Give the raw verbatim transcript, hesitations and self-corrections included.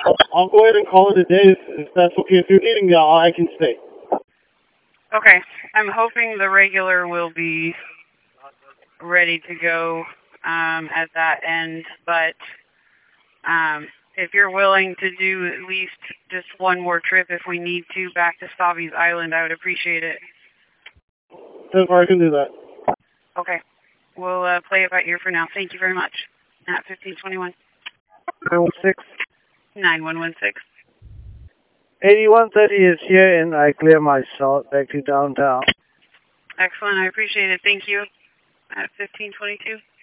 I'll, I'll go ahead and call it a day if, if that's okay. If you're needing me, I can stay. Okay. I'm hoping the regular will be ready to go um, at that end, but um, if you're willing to do at least just one more trip if we need to back to Savi's Island, I would appreciate it. So far, I can do that. Okay. We'll uh, play it by ear for now. Thank you very much. At fifteen twenty-one. nine one six. nine one one six. eighty-one thirty is here, and I clear my salt back to downtown. Excellent. I appreciate it. Thank you. At fifteen twenty-two.